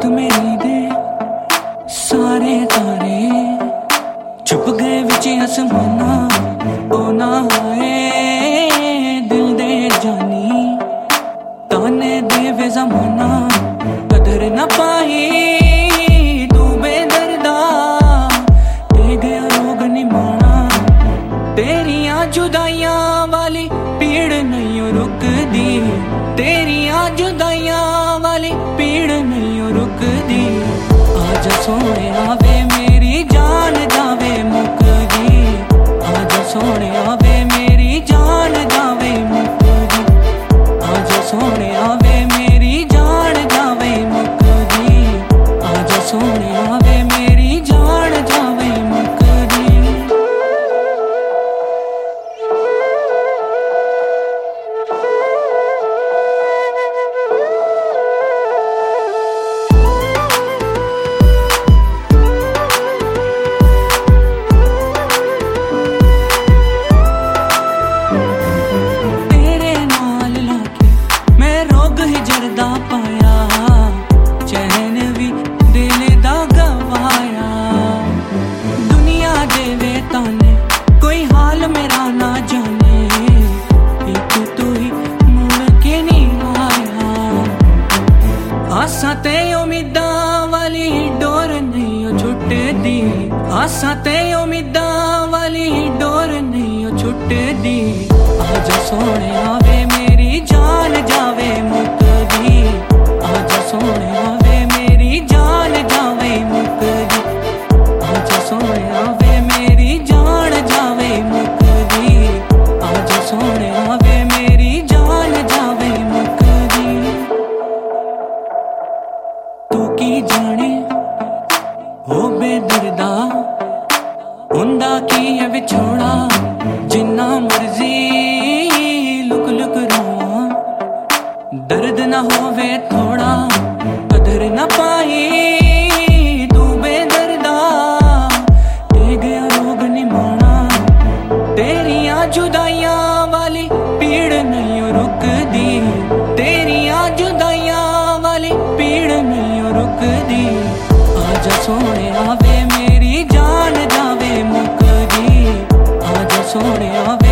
रात मेरी दे सारे तारे छुप गए विच आसमाना ओ ना आए दिल दे जानी ताने देवे जमाना कदर न पाई तू बेदर्दा ते गया रोग निमाना तेरियां जुदाइयां वाली पीड़ नहीं रुकदी तेरियां जुदाइयां वाली पीड़ नहीं रुकदी आजा सोने आवे मेरी जान जावे मुकदी आजा सोने आवे मेरी जान जावे मुकदी आजा सोने आवे मेरी जान जावे मुकदी आजा सोने आवे मेरी जान जावे मुकदी जरदा पाया चैन भी दिल दा गवाया दुनिया देवे ताने कोई हाल मेरा ना जाने एक तू ही मुड़ के नहीं आया आसा ते उम्मीदा वाली डोर नहीं छुटदी आसा ते उम्मीदा वाली डोर नहीं छुटदी आजा सोने आवे मेरी जान जावे मुकदी आजा सोने आवे मेरी जान जावे मुकदी आजा सोने आवे मेरी जान जावे मुकदी आजा सोने आवे मेरी जान जावे मुकदी तू की जाने हो बेदर्दा हुंदा की है विछोड़ा जिन्ना मर्जी लुक लुक रोवां दर्द न होवे थोड़ा कदर न पाई तू बेदर्दा ते गया रोग निमाना तेरियां जुदाइयां वाली पीड़ नहीं रुकदी तेरियां जुदाइयां वाली पीड़ नहीं रुकदी आजा सोने आवे मेरी जान जावे मुकदी आजा सोने आवे